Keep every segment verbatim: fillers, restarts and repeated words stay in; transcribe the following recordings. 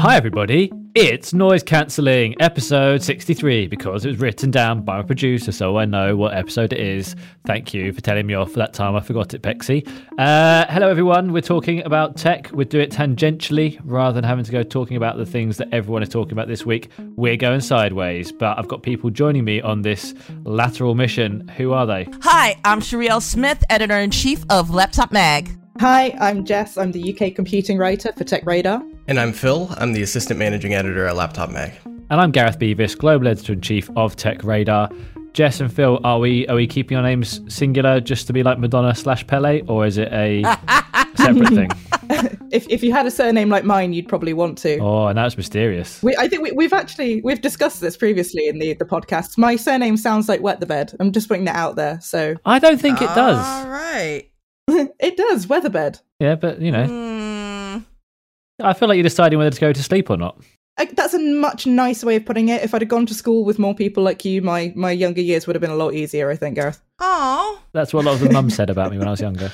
Hi everybody, it's Noise Cancelling, episode sixty-three, because it was written down by my producer, so I know what episode it is. Thank you for telling me off for that time I forgot it, Pexy. Uh, hello everyone, we're talking about tech. We'll do it tangentially, rather than having to go talking about the things that everyone is talking about this week. We're going sideways, but I've got people joining me on this lateral mission. Who are they? Hi, I'm Sharielle Smith, Editor-in-Chief of Laptop Mag. Hi, I'm Jess. I'm the U K computing writer for Tech Radar. And I'm Phil. I'm the Assistant Managing Editor at Laptop Mag. And I'm Gareth Beavis, Global Editor-in-Chief of Tech Radar. Jess and Phil, are we are we keeping our names singular just to be like Madonna slash Pele, or is it a separate thing? If if you had a surname like mine, you'd probably want to. Oh, and that's mysterious. We, I think we, we've actually we've discussed this previously in the the podcast. My surname sounds like Wet the Bed. I'm just putting that out there. So I don't think it does. All right. It does, Weatherbed. Yeah, but you know, Mm, I feel like you're deciding whether to go to sleep or not. I, that's a much nicer way of putting it. If I'd have gone to school with more people like you, my my younger years would have been a lot easier, I think, Gareth. aw. That's what a lot of the mums said about me when I was younger.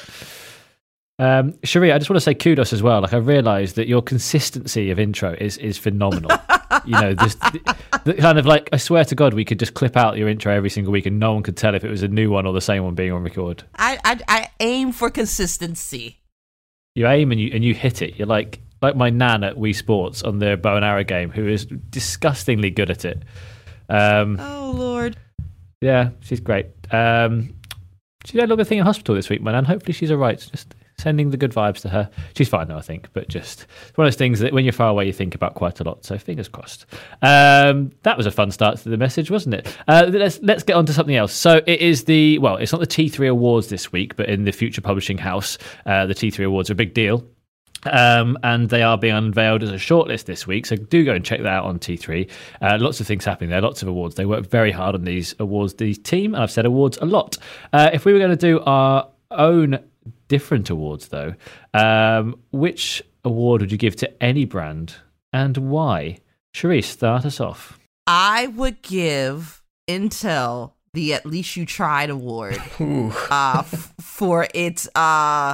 Um, Cherie, I just want to say kudos as well. Like, I realised that your consistency of intro is is phenomenal. You know, this the, the kind of like, I swear to God, we could just clip out your intro every single week and no one could tell if it was a new one or the same one being on record. I, I I aim for consistency. You aim and you and you hit it. You're like like my nan at Wii Sports on the bow and arrow game, who is disgustingly good at it. Um, Oh, Lord. yeah, she's great. Um, she had a little thing in hospital this week, my nan. Hopefully she's all right. Just sending the good vibes to her. She's fine though, I think, but just it's one of those things that when you're far away you think about quite a lot, so fingers crossed. Um, that was a fun start to the message, wasn't it? Uh, let's let's get on to something else. So it is the, well, it's not the T three Awards this week, but in the Future Publishing House, uh, the T three Awards are a big deal. Um, and they are being unveiled as a shortlist this week, so do go and check that out on T three. Uh, lots of things happening there, lots of awards. They work very hard on these awards, the team, and I've said awards a lot. Uh, if we were going to do our own different awards, though, um, which award would you give to any brand and why? Cherie, start us off. I would give Intel the At Least You Tried award Ooh. uh, f- for its uh,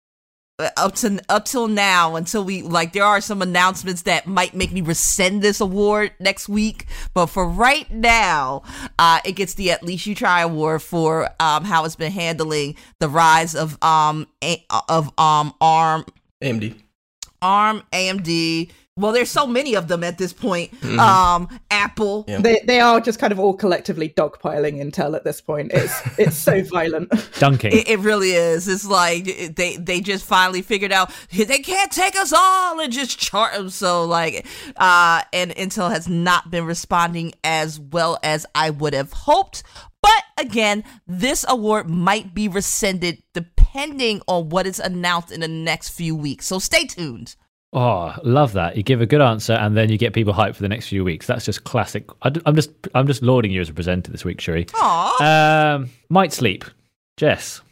up to up till now, until we like there are some announcements that might make me rescind this award next week, but for right now uh it gets the At Least You Try award for um how it's been handling the rise of um a- of um arm A M D. arm A M D. Well, there's so many of them at this point. Mhm. um Apple. Yeah. They they are just kind of all collectively dogpiling Intel at this point. It's it's so violent. Dunking. It, it really is. It's like it- they they just finally figured out they can't take us all and just chart them. So like, uh, and Intel has not been responding as well as I would have hoped. But again, this award might be rescinded depending on what is announced in the next few weeks. So stay tuned. Oh, love that. You give a good answer and then you get people hyped for the next few weeks. That's just classic. I, am just I'm just lauding you as a presenter this week, Cherie. Aww. Um, Might Sleep. Jess.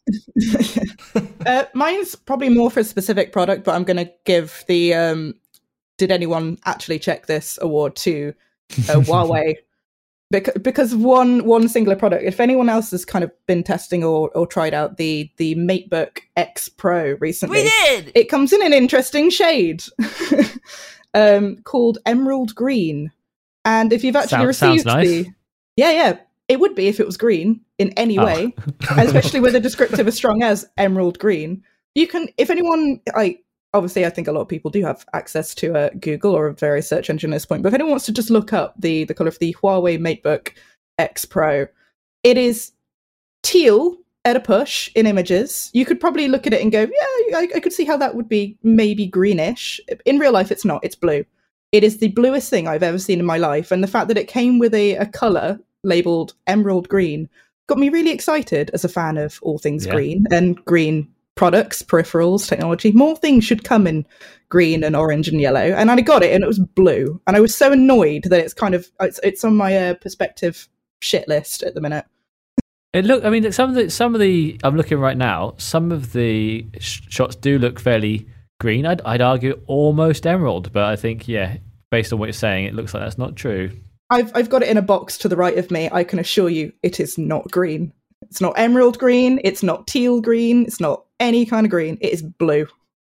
uh, mine's probably more for a specific product, but I'm going to give the um, Did Anyone Actually Check This award to uh, Huawei. Bec- because one one singular product. If anyone else has kind of been testing or, or tried out the the MateBook X Pro recently, We did. it comes in an interesting shade um, called Emerald Green. And if you've actually Sound- received sounds nice. the, yeah, yeah, it would be if it was green in any Oh. way, especially with a descriptive as strong as Emerald Green. You can, if anyone, like, obviously, I think a lot of people do have access to uh, Google or a various search engine at this point. But if anyone wants to just look up the the color of the Huawei MateBook X Pro, it is teal at a push in images. You could probably look at it and go, yeah, I, I could see how that would be maybe greenish. In real life, it's not. It's blue. It is the bluest thing I've ever seen in my life. And the fact that it came with a, a color labeled emerald green got me really excited as a fan of all things Yeah. green and green products, peripherals, technology. More things should come in green and orange and yellow. And I got it and it was blue. And I was so annoyed that it's kind of, it's, it's on my uh, perspective shit list at the minute. It look. I mean, some of the some of the. I'm looking right now. Some of the sh- shots do look fairly green. I'd I'd argue almost emerald, but I think yeah, based on what you're saying, it looks like that's not true. I've I've got it in a box to the right of me. I can assure you it is not green. It's not emerald green. It's not teal green. It's not any kind of green. It is blue.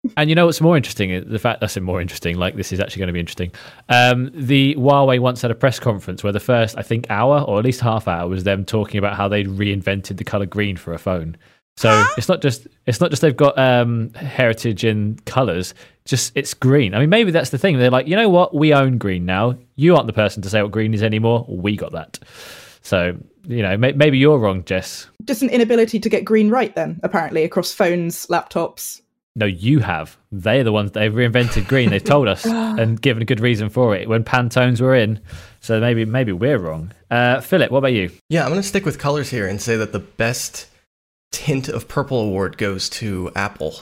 And you know what's more interesting? The fact that's more interesting, like this is actually going to be interesting. Um, the Huawei once had a press conference where the first, I think, hour or at least half hour was them talking about how they'd reinvented the color green for a phone. So huh? it's not just it's not just they've got um, heritage in colors, just it's green. I mean, maybe that's the thing. They're like, you know what? We own green now. You aren't the person to say what green is anymore. We got that. So, you know, may- maybe you're wrong, Jess. Just an inability to get green right then, apparently, across phones, laptops. No, you have. They're the ones they've reinvented green. They've told us and given a good reason for it when Pantones were in. So maybe maybe we're wrong. Uh, Philip, what about you? Yeah, I'm going to stick with colors here and say that the best tint of purple award goes to Apple.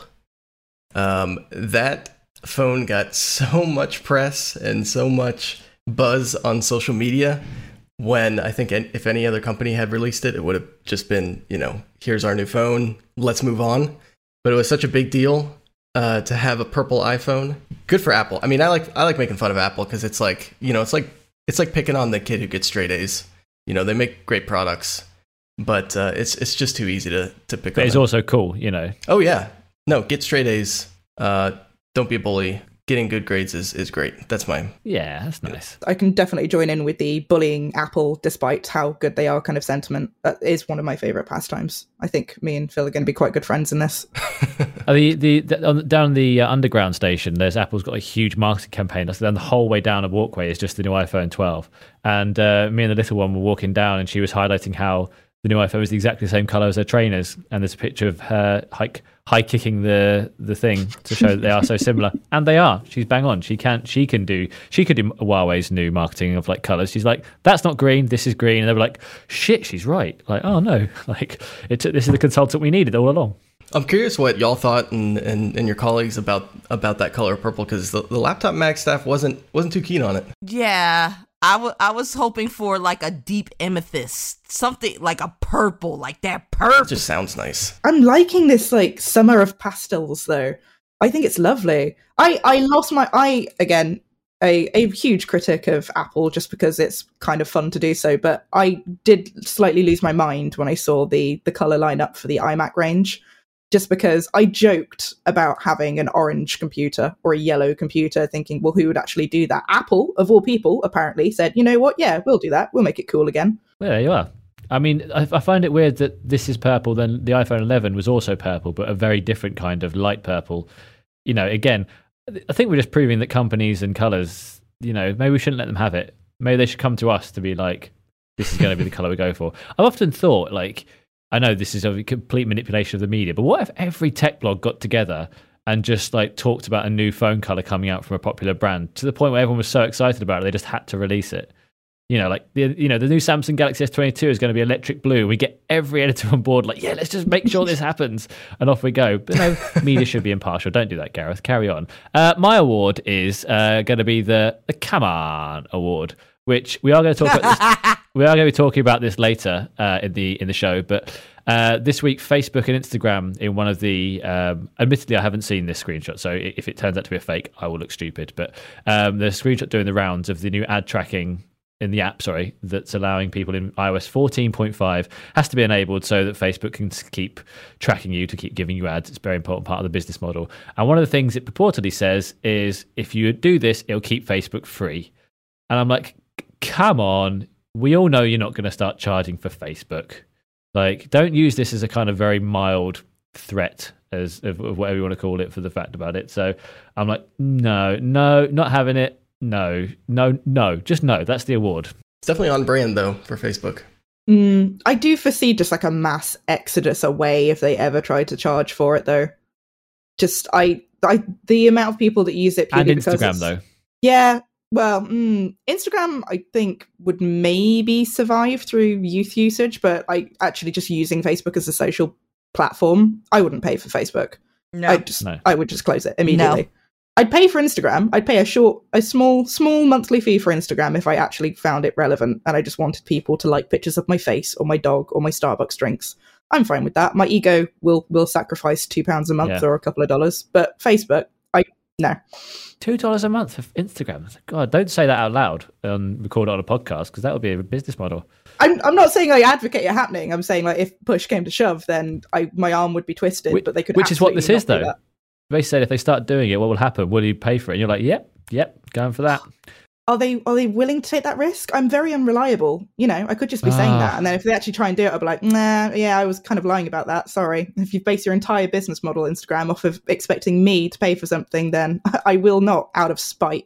Um, that phone got so much press and so much buzz on social media when I think if any other company had released it, it would have just been, you know, here's our new phone, let's move on. But it was such a big deal uh, to have a purple iPhone. Good for Apple. I mean, I like I like making fun of Apple because it's like, you know, it's like it's like picking on the kid who gets straight A's. You know, they make great products, but uh, it's it's just too easy to to pick but on. It's them. also cool, you know. Oh yeah, no, get straight A's. Uh, don't be a bully. Getting good grades is, is great. That's my... Yeah, that's nice. I can definitely join in with the bullying Apple despite how good they are kind of sentiment. That is one of my favourite pastimes. I think me and Phil are going to be quite good friends in this. uh, the, the, the on, Down the uh, underground station, there's Apple's got a huge marketing campaign. That's then the whole way down a walkway is just the new iPhone twelve. And uh, me and the little one were walking down and she was highlighting how the new iPhone is exactly the same colour as her trainers. And there's a picture of her hike... high kicking the the thing to show that they are so similar, and they are. She's bang on. She can she can do she could do Huawei's new marketing of like colors. She's like, that's not green, this is green, and they were like, shit, she's right. Like, oh no, like it. This is the consultant we needed all along. I'm curious what y'all thought and, and, and your colleagues about about that color purple because the, the Laptop Mag staff wasn't wasn't too keen on it. Yeah. I, w- I was hoping for like a deep amethyst, something like a purple, like that purple. It just sounds nice. I'm liking this like summer of pastels though. I think it's lovely. I, I lost my I again a, a huge critic of Apple just because it's kind of fun to do so, but I did slightly lose my mind when I saw the the color lineup for the iMac range. Just because I joked about having an orange computer or a yellow computer, thinking, well, who would actually do that? Apple, of all people, apparently said, you know what? Yeah, we'll do that. We'll make it cool again. Well, there you are. I mean, I, I find it weird that this is purple, then the iPhone eleven was also purple, but a very different kind of light purple. You know, again, I think we're just proving that companies and colours, you know, maybe we shouldn't let them have it. Maybe they should come to us to be like, this is going to be the colour we go for. I've often thought, like, I know this is a complete manipulation of the media, but what if every tech blog got together and just like talked about a new phone color coming out from a popular brand to the point where everyone was so excited about it they just had to release it? You know, like the you know the new Samsung Galaxy S twenty-two is going to be electric blue. We get every editor on board, like, yeah, let's just make sure this happens, and off we go. But no, media should be impartial. Don't do that, Gareth. Carry on. Uh, my award is uh, going to be the the Come On Award, which we are going to talk about. This, we are going to be talking about this later uh, in the in the show, but. Uh, this week, Facebook and Instagram in one of the, um, admittedly, I haven't seen this screenshot, so if it turns out to be a fake, I will look stupid. But um, the screenshot doing the rounds of the new ad tracking in the app, sorry, that's allowing people in iOS fourteen point five has to be enabled so that Facebook can keep tracking you, to keep giving you ads. It's a very important part of the business model. And one of the things it purportedly says is if you do this, it'll keep Facebook free. And I'm like, come on, we all know you're not going to start charging for Facebook. Like, don't use this as a kind of very mild threat, as of, of whatever you want to call it, for the fact about it. So I'm like, no, no, not having it. No, no, no, just no. That's the award. It's definitely on brand, though, for Facebook. Mm, I do foresee just like a mass exodus away if they ever try to charge for it, though. Just, I, I the amount of people that use it purely and because Instagram, it's, though. Yeah. Well, mm, Instagram, I think, would maybe survive through youth usage, but I actually just using Facebook as a social platform, I wouldn't pay for Facebook. No. I just, No. I would just close it immediately. No. I'd pay for Instagram. I'd pay a short, a small, small monthly fee for Instagram if I actually found it relevant and I just wanted people to like pictures of my face or my dog or my Starbucks drinks. I'm fine with that. My ego will will sacrifice two pounds a month Yeah. or a couple of dollars, but Facebook, I no. Two dollars a month for Instagram. God, don't say that out loud and record it on a podcast, because that would be a business model. I'm I'm not saying I advocate it happening. I'm saying like if push came to shove, then I my arm would be twisted, Which, but they could. which is what this absolutely is, not do though. that. They said if they start doing it, what will happen? Will you pay for it? And you're like, yep, yep, going for that. Are they are they willing to take that risk? I'm very unreliable. You know, I could just be saying Ah. that, and then if they actually try and do it, I'll be like, nah, yeah, I was kind of lying about that. Sorry. If you've based your entire business model, Instagram, off of expecting me to pay for something, then I will not, out of spite.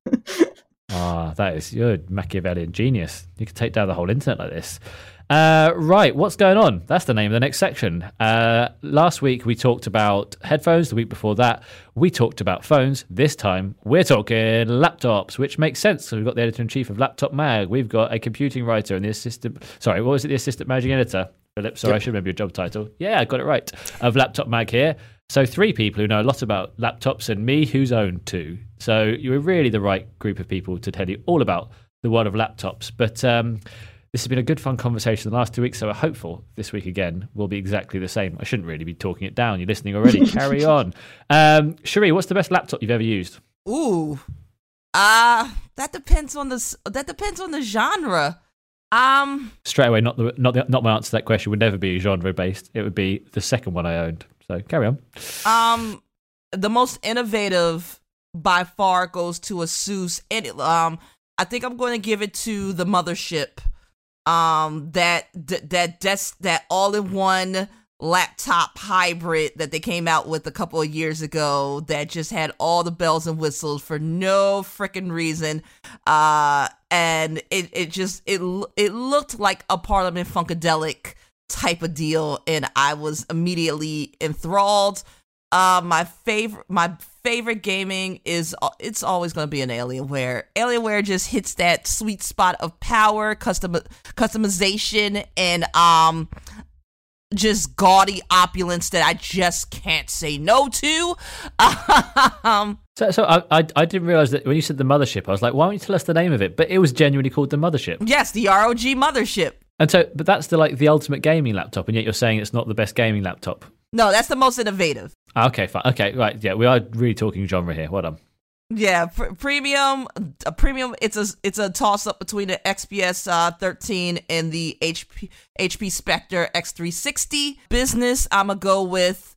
Ah, that is, you're a Machiavellian genius. You could take down the whole internet like this. Uh, right, what's going on? That's the name of the next section. Uh, last week we talked about headphones. The week before that we talked about phones. This time we're talking laptops, which makes sense. So we've got the editor-in-chief of Laptop Mag. We've got a computing writer and the assistant... Sorry, what was it? The assistant managing editor? Philip, sorry, Yep. I should remember your job title. Yeah, I got it right. Of Laptop Mag here. So three people who know a lot about laptops and me who's owned two. So you were really the right group of people to tell you all about the world of laptops. But... Um, This has been a good, fun conversation the last two weeks, so we're hopeful this week again will be exactly the same. I shouldn't really be talking it down. You're listening already. Carry on. Um, Cherie, what's the best laptop you've ever used? Ooh, uh that depends on the s- that depends on the genre. Um, Straight away, not the not the, not my answer to that question would never be genre based. It would be the second one I owned. So carry on. um, the most innovative by far goes to Asus, and it, um, I think I'm going to give it to the Mothership. Um, that that that that's that all-in-one laptop hybrid that they came out with a couple of years ago that just had all the bells and whistles for no freaking reason. Uh, and it it just it it looked like a Parliament Funkadelic type of deal, and I was immediately enthralled. Uh, my favorite, my favorite gaming is, it's always going to be an Alienware. Alienware just hits that sweet spot of power, custom, customization, and, um, just gaudy opulence that I just can't say no to. um, So, so I, I I didn't realize that when you said the Mothership, I was like, why don't you tell us the name of it? But it was genuinely called the Mothership. yes, the R O G Mothership. And so, but that's the like the ultimate gaming laptop, and yet you're saying it's not the best gaming laptop. No, that's the most innovative. Ah, okay, fine. Okay, right. Yeah, we are really talking genre here. Well done. Yeah, pr- premium, a premium. It's a it's a toss up between the X P S uh, thirteen and the H P H P Spectre X three sixty. Business, I'm gonna go with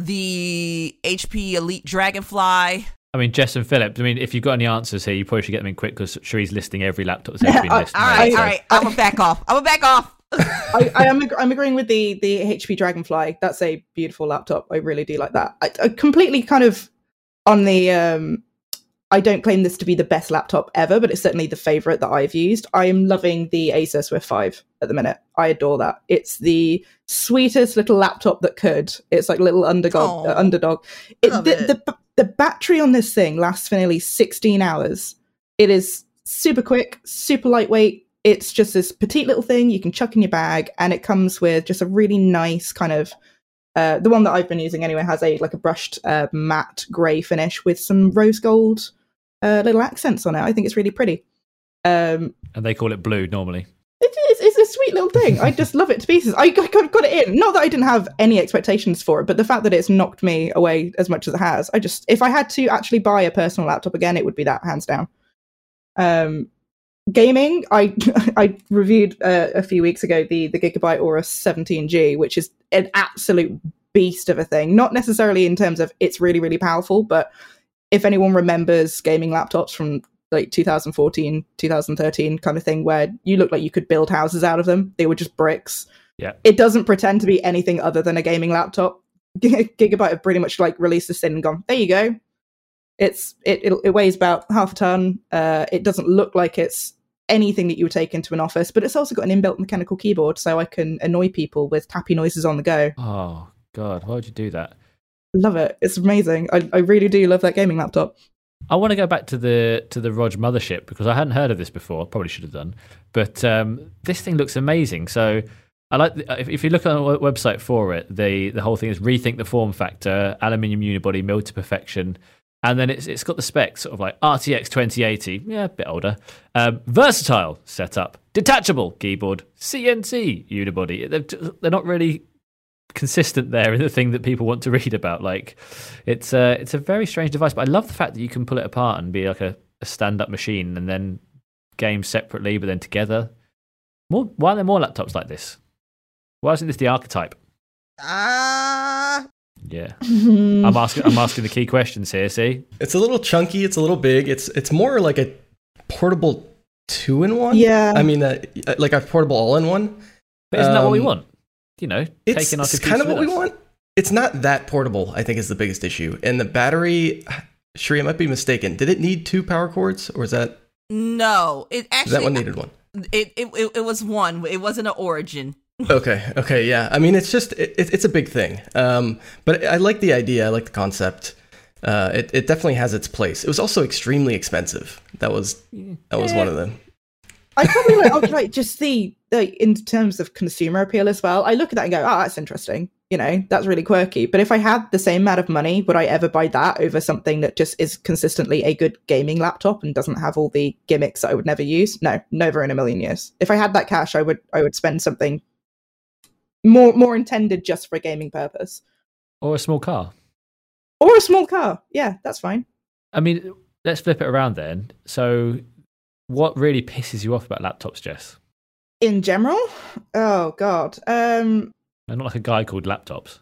the H P Elite Dragonfly. I mean, Jess and Philip, I mean, if you've got any answers here, you probably should get them in quick because Cherie's listing every laptop that's ever been I- listed. All right, so- all right. I'm gonna back off. I'm gonna back off. I, I am ag- I'm agreeing with the the H P Dragonfly. That's a beautiful laptop. I really do like that. I, I completely kind of on the. Um, I don't claim this to be the best laptop ever, but it's certainly the favorite that I've used. I am loving the Acer Swift five at the minute. I adore that. It's the sweetest little laptop that could. It's like little underdog. Aw, Uh, underdog. It, love the, it. The, the battery on this thing lasts for nearly sixteen hours. It is super quick, super lightweight. It's just this petite little thing you can chuck in your bag, and it comes with just a really nice kind of. Uh, the one that I've been using anyway has a like a brushed uh, matte grey finish with some rose gold uh, little accents on it. I think it's really pretty. Um, And they call it blue normally. it is. It's a sweet little thing. I just love it to pieces. I got, got got it in. Not that I didn't have any expectations for it, but the fact that it's knocked me away as much as it has, I just if I had to actually buy a personal laptop again, it would be that hands down. Um, gaming, I I reviewed uh, a few weeks ago the the Gigabyte Aorus seventeen G, which is an absolute beast of a thing. Not necessarily in terms of it's really really powerful, but if anyone remembers gaming laptops from like two thousand fourteen, two thousand thirteen kind of thing, where you look like you could build houses out of them, they were just bricks. Yeah. It doesn't pretend to be anything other than a gaming laptop. Gigabyte have pretty much like released this thing and gone, there you go. It's it it, it weighs about half a ton. Uh, it doesn't look like it's anything that you would take into an office, but it's also got an inbuilt mechanical keyboard, so I can annoy people with tappy noises on the go. Oh, God, why would you do that? Love it. It's amazing. I, I really do love that gaming laptop. I want to go back to the to the R O G Mothership because I hadn't heard of this before. Probably should have done, but um, this thing looks amazing. So I like the, if, if you look on the website for it, the the whole thing is rethink the form factor, aluminium unibody, milled to perfection, and then it's it's got the specs sort of like R T X twenty eighty, yeah, a bit older, um, versatile setup, detachable keyboard, C N C unibody. They're, they're not really consistent there in the thing that people want to read about. Like it's a it's a very strange device, but I love the fact that you can pull it apart and be like a, a stand-up machine and then game separately but then together. More why are there more laptops like this? Why isn't this the archetype? Ah, Yeah, I'm asking. I'm asking the key questions here. See, It's a little chunky. It's a little big. It's it's more like a portable two in one. Yeah. I mean, uh, like a portable all in one. but isn't that what we Um, want? You know, It's, taking our it's computers kind of what with we us. want. It's not that portable, I think, is the biggest issue. And the battery, Sheree, I might be mistaken. Did it need two power cords, or is that No, it actually that one needed one? It, it it it was one. It wasn't an Origin. Okay, okay, yeah. I mean, it's just it, it's a big thing. Um, but I like the idea. I like the concept. Uh, it it definitely has its place. It was also extremely expensive. That was that was one of them. I probably like, I'd like just the, like, in terms of consumer appeal as well. I look at that and go, oh, that's interesting. You know, that's really quirky. But if I had the same amount of money, would I ever buy that over something that just is consistently a good gaming laptop and doesn't have all the gimmicks that I would never use? No, never in a million years. If I had that cash, I would I would spend something more more intended just for a gaming purpose. Or a small car. Or a small car. Yeah, that's fine. I mean, let's flip it around then. So, what really pisses you off about laptops, Jess? In general? Oh, God. Um... I'm not like a guy called laptops.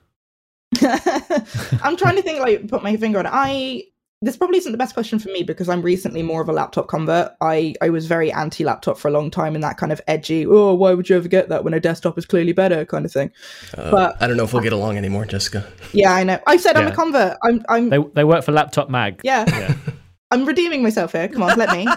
I'm trying to think, like, put my finger on it. I this probably isn't the best question for me because I'm recently more of a laptop convert. I, I was very anti-laptop for a long time in that kind of edgy, oh, why would you ever get that when a desktop is clearly better kind of thing. Uh, But- I don't know if we'll get along anymore, Jessica. Yeah, I know. I said I'm Yeah. a convert. I'm I'm They they work for Laptop Mag. yeah. Yeah. I'm redeeming myself here. Come on, let me.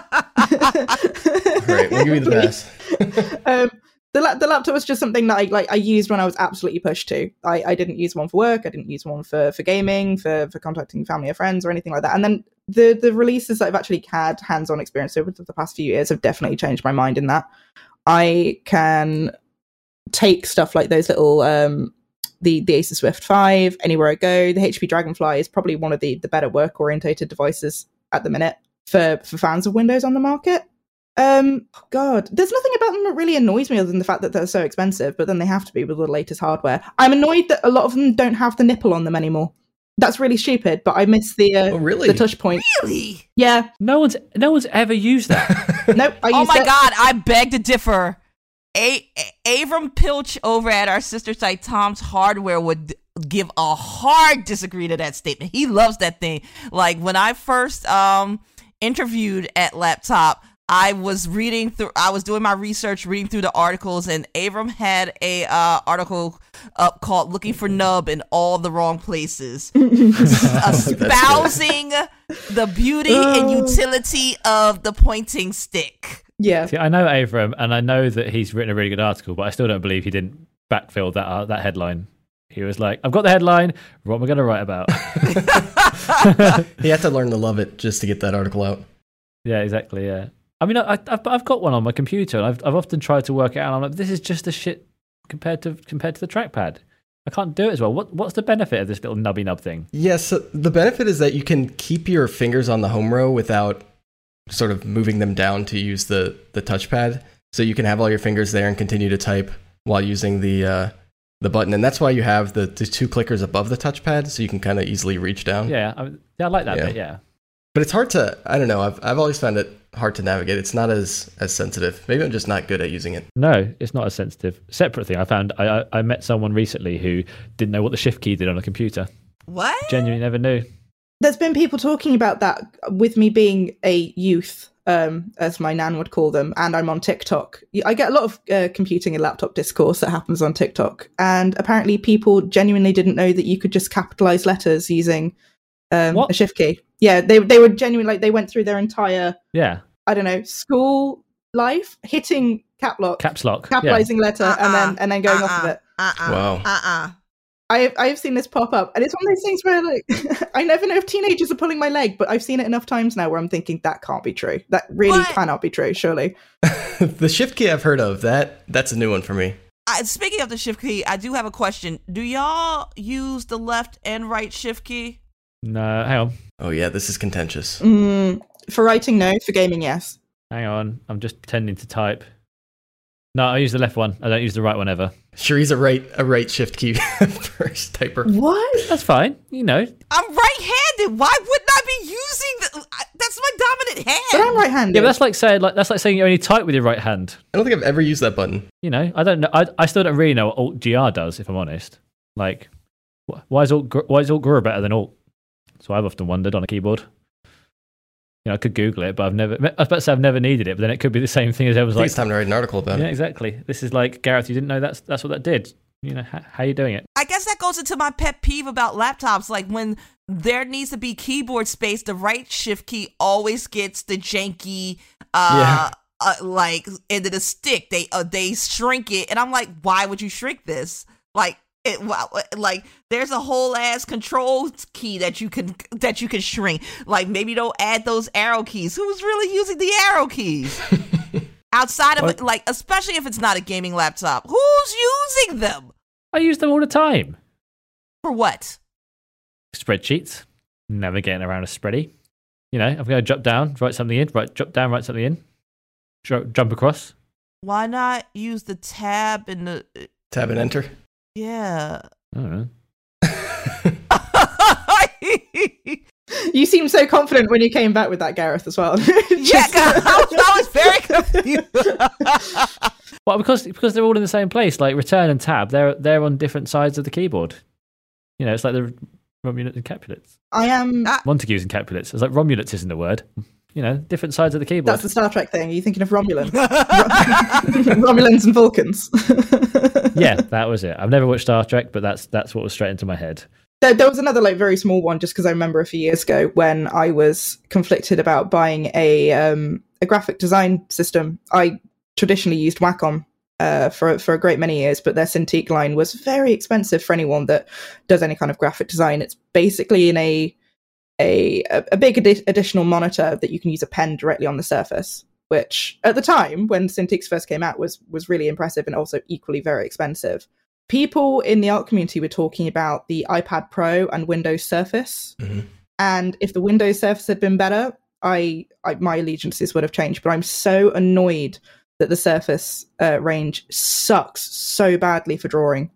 All right, we'll give you the pass. um, the la- the laptop was just something that I like. I used when I was absolutely pushed to. I, I didn't use one for work. I didn't use one for, for gaming, for for contacting family or friends or anything like that. And then the the releases that I've actually had hands on experience over the past few years have definitely changed my mind in that. I can take stuff like those little um the the Asus Swift five anywhere I go. The H P Dragonfly is probably one of the the better work orientated devices at the minute for for fans of Windows on the market. Um, God, there's nothing about them that really annoys me other than the fact that they're so expensive, but then they have to be with the latest hardware. I'm annoyed that a lot of them don't have the nipple on them anymore. That's really stupid, but I miss the uh, Oh, really? the touch point. Really? Yeah, No one's no one's ever used that. nope. I Oh used my it. God, I beg to differ. A- A- Avram Pilch over at our sister site Tom's Hardware would d- give a hard disagree to that statement. He loves that thing. Like when I first um interviewed at Laptop, I was reading through I was doing my research, reading through the articles, and Avram had a uh, article up called Looking for Nub in All the Wrong Places. Espousing the beauty and utility of the pointing stick. Yeah, See, I know Avram, and I know that he's written a really good article, but I still don't believe he didn't backfill that uh, that headline. He was like, "I've got the headline. What am I going to write about?" He had to learn to love it just to get that article out. Yeah, exactly. Yeah. I mean, I, I've I've got one on my computer, and I've I've often tried to work it out. And I'm like, this is just a shit compared to compared to the trackpad. I can't do it as well. What what's the benefit of this little nubby nub thing? Yes, so the benefit is that you can keep your fingers on the home row without sort of moving them down to use the, the touchpad. So you can have all your fingers there and continue to type while using the uh, the button. And that's why you have the, the two clickers above the touchpad, so you can kind of easily reach down. Yeah, I, yeah, I like that Yeah. bit. Yeah. But it's hard to, I don't know, I've, I've always found it hard to navigate. It's not as, as sensitive. Maybe I'm just not good at using it. No, it's not as sensitive. Separate thing. I found I I, I met someone recently who didn't know what the shift key did on a computer. What? Genuinely never knew. there's been people talking about that with me being a youth, um, as my nan would call them, and I'm on TikTok. I get a lot of uh, computing and laptop discourse that happens on TikTok, and apparently people genuinely didn't know that you could just capitalize letters using um, What? a shift key. Yeah, they they were genuinely like they went through their entire Yeah, I don't know school life hitting cap lock, caps lock. capitalizing letter, Uh-uh. and then and then going uh-uh. off of it. Uh-uh. Wow. Uh-uh. I I've seen this pop up, and it's one of those things where like I never know if teenagers are pulling my leg, but I've seen it enough times now where I'm thinking that can't be true. That really What? cannot be true. Surely. The shift key I've heard of, that that's a new one for me. I, speaking of the shift key, I do have a question. Do y'all use the left and right shift key? Yeah. No, hang on, Oh yeah, this is contentious. Mm, for writing, no. For gaming, yes. hang on. I'm just pretending to type. No, I use the left one. I don't use the right one ever. Sherry's a right a right shift key first typer. What? That's fine. You know, I'm right-handed. Why wouldn't I be using the? I- That's my dominant hand. But I'm right-handed. yeah, but that's like saying like that's like saying you only type with your right hand. I don't think I've ever used that button. You know, I don't know. I I still don't really know what Alt G R does, if I'm honest. Like, Why is Alt why is Alt Gr better than Alt? So I've often wondered on a keyboard. You know, I could Google it, but I've never. I was about to say I've never needed it, but then it could be the same thing as everyone's I think like. it's time to write an article about Yeah, it. exactly. This is like, Gareth, you didn't know that's that's what that did. You know, how, how are you doing it? I guess that goes into my pet peeve about laptops. Like when there needs to be keyboard space, the right shift key always gets the janky, uh, uh like end of the stick. They uh, they shrink it, and I'm like, why would you shrink this? Like it, wow, like there's a whole ass control key that you can that you can shrink. Like maybe don't add those arrow keys. Who's really using the arrow keys? Outside of What? it, like, especially if it's not a gaming laptop, who's using them? I use them all the time. For what? Spreadsheets. Never getting around a spready. You know, I'm going to jump down, write something in, right, jump down, write something in, Dr- jump across. Why not use the tab and the Tab and enter. yeah? I don't know. You seemed so confident when you came back with that, Gareth, as well. Yeah, I was, I was very confused. Well, because because they're all in the same place. Like return and tab, they're they're on different sides of the keyboard. You know, it's like the Romulus and Capulets. I am. Montagues and Capulets. It's like Romulus isn't a word. You know, different sides of the keyboard. That's the Star Trek thing. Are you thinking of Romulan? Romulans and Vulcans. Yeah, that was it. I've never watched Star Trek, but that's that's what was straight into my head. There, there was another like very small one, just because I remember a few years ago when I was conflicted about buying a um, a graphic design system. I traditionally used Wacom uh, for for a great many years, but their Cintiq line was very expensive for anyone that does any kind of graphic design. It's basically in a a a big adi- additional monitor that you can use a pen directly on the surface, which at the time when Cintiqs first came out was was really impressive and also equally very expensive. People in the art community were talking about the iPad Pro and Windows Surface, Mm-hmm. and if the Windows Surface had been better, I, I my allegiances would have changed. But I'm so annoyed that the Surface uh, range sucks so badly for drawing.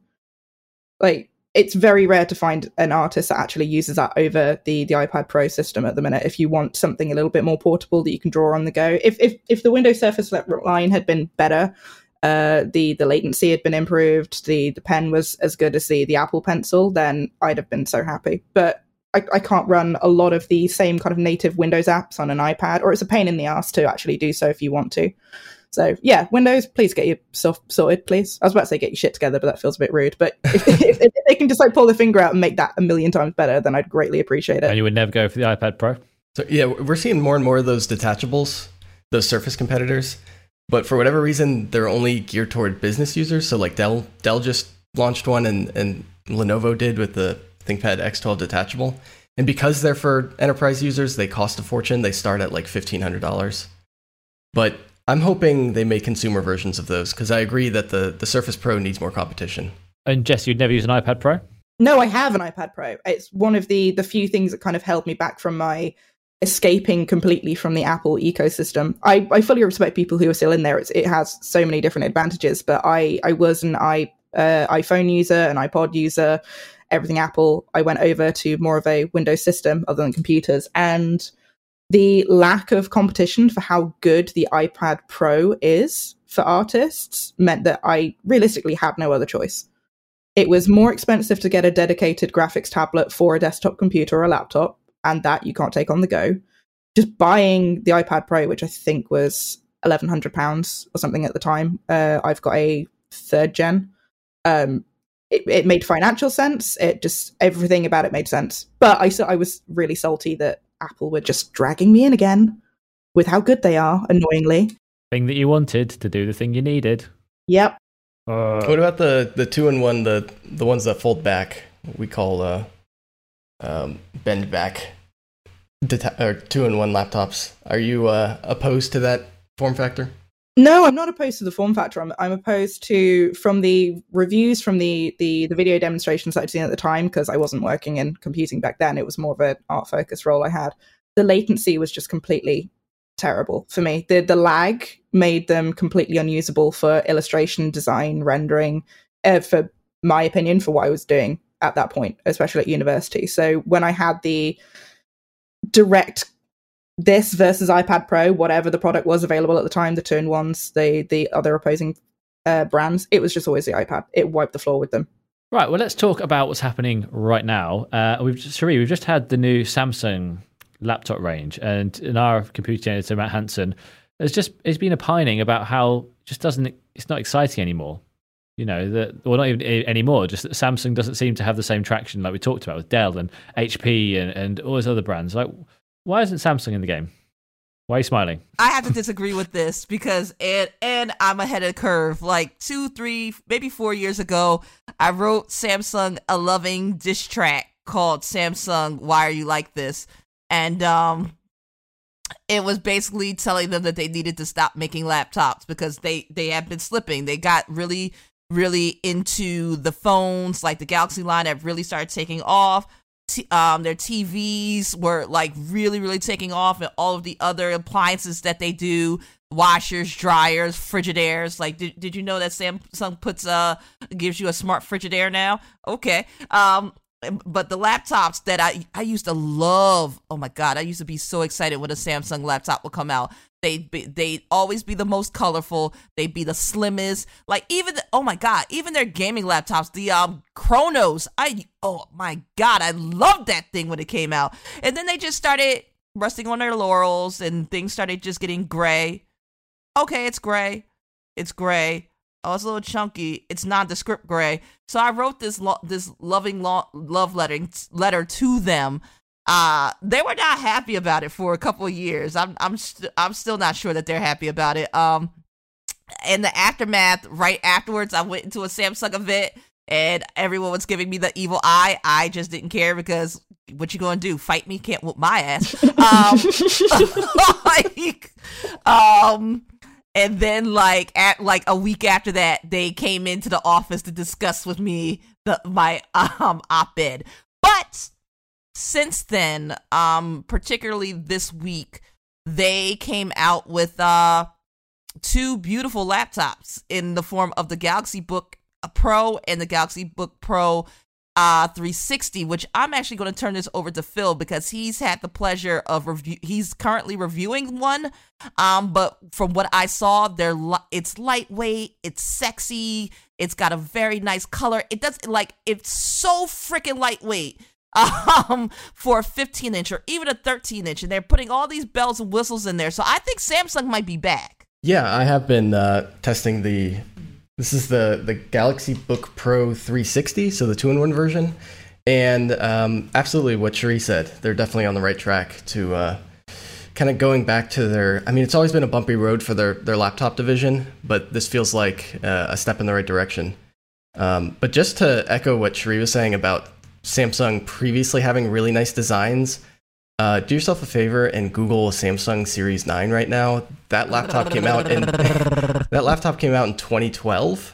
Like, it's very rare to find an artist that actually uses that over the, the iPad Pro system at the minute. If you want something a little bit more portable that you can draw on the go, if if if the Windows Surface line had been better, uh, the the latency had been improved, the the pen was as good as the the Apple Pencil, then I'd have been so happy. But I, I can't run a lot of the same kind of native Windows apps on an iPad, or it's a pain in the ass to actually do so if you want to. So yeah, Windows, please get your stuff sorted, please. I was about to say get your shit together, but that feels a bit rude. But if, if, if they can just like pull their finger out and make that a million times better, then I'd greatly appreciate it. And you would never go for the iPad Pro? So yeah, we're seeing more and more of those detachables, those Surface competitors. But for whatever reason, they're only geared toward business users. So like Dell, Dell just launched one, and, and Lenovo did with the ThinkPad X twelve detachable. And because they're for enterprise users, they cost a fortune. They start at like fifteen hundred dollars. But I'm hoping they make consumer versions of those, because I agree that the, the Surface Pro needs more competition. And Jess, you'd never use an iPad Pro? No, I have an iPad Pro. It's one of the the few things that kind of held me back from my escaping completely from the Apple ecosystem. I, I fully respect people who are still in there. It's, it has so many different advantages, but I, I was an i uh, iPhone user, an iPod user, everything Apple. I went over to more of a Windows system other than computers, and the lack of competition for how good the iPad Pro is for artists meant that I realistically had no other choice. It was more expensive to get a dedicated graphics tablet for a desktop computer or a laptop, and that you can't take on the go. Just buying the iPad Pro, which I think was eleven hundred pounds or something at the time. Uh, I've got a third gen. Um, it, it made financial sense. It just, everything about it made sense. But I, I was really salty that Apple were just dragging me in again with how good they are, annoyingly. Thing that you wanted to do the thing you needed. Yep. Uh, What about the, the two-in-one, the, the ones that fold back? We call uh, um, bend back deta- or two-in-one laptops. Are you uh, opposed to that form factor? No, I'm not opposed to the form factor. I'm, I'm opposed to, from the reviews, from the, the, the video demonstrations that I'd seen at the time, because I wasn't working in computing back then. It was more of an art-focused role I had. The latency was just completely terrible for me. The the lag made them completely unusable for illustration, design, rendering, uh, for my opinion, for what I was doing at that point, especially at university. So when I had the direct this versus iPad Pro, whatever the product was available at the time, the two-in-ones, the the other opposing uh, brands, it was just always the iPad. It wiped the floor with them. Right, well, let's talk about what's happening right now. Uh, we've just, Cherie, we've just had the new Samsung laptop range, and in our computer editor, Matt Hansen, has just has been opining about how it just doesn't it's not exciting anymore. You know, that well, not even anymore. Just that Samsung doesn't seem to have the same traction like we talked about with Dell and H P and, and all those other brands. Like, why isn't Samsung in the game? Why are you smiling? I have to disagree with this because, and, and I'm ahead of the curve. Like two, three, maybe four years ago, I wrote Samsung a loving diss track called Samsung, Why Are You Like This? And um, it was basically telling them that they needed to stop making laptops because they, they had been slipping. They got really, really into the phones, like the Galaxy line that really started taking off. T- um, their T Vs were like really, really taking off, and all of the other appliances that they do, washers, dryers, Frigidaires. Like, did did you know that Samsung puts uh gives you a smart Frigidaire now? Okay. Um, but the laptops that I I used to love. Oh my god, I used to be so excited when a Samsung laptop would come out. They'd be, they'd always be the most colorful. They'd be the slimmest. Like even the, oh my god, even their gaming laptops, the um Chronos. I oh my god, I loved that thing when it came out. And then they just started resting on their laurels, and things started just getting gray. Okay, it's gray. It's gray. Oh, it's a little chunky. It's nondescript gray. So I wrote this lo- this loving lo- love letter letter to them. Uh, they were not happy about it for a couple of years. I'm I'm st- I'm still not sure that they're happy about it. Um, in the aftermath, right afterwards, I went into a Samsung event and everyone was giving me the evil eye. I just didn't care because what you gonna do? Fight me? Can't whoop my ass. Um, like, um, and then like at like a week after that, they came into the office to discuss with me the my um op-ed, but. Since then, um, particularly this week, they came out with uh, two beautiful laptops in the form of the Galaxy Book Pro and the Galaxy Book Pro uh, three sixty, which I'm actually going to turn this over to Phil because he's had the pleasure of review. He's currently reviewing one, um, but from what I saw, they're li- it's lightweight, it's sexy, it's got a very nice color. It does like it's so freaking lightweight. Um, for a fifteen inch or even a thirteen inch, and they're putting all these bells and whistles in there. So I think Samsung might be back. Yeah, I have been uh, testing the. This is the the Galaxy Book Pro three sixty, so the two-in-one version, and um, absolutely what Cherie said. They're definitely on the right track to uh, kind of going back to their. I mean, it's always been a bumpy road for their their laptop division, but this feels like uh, a step in the right direction. Um, but just to echo what Cherie was saying about Samsung previously having really nice designs, uh, do yourself a favor and Google Samsung Series nine right now. That laptop came out in that laptop came out in twenty twelve,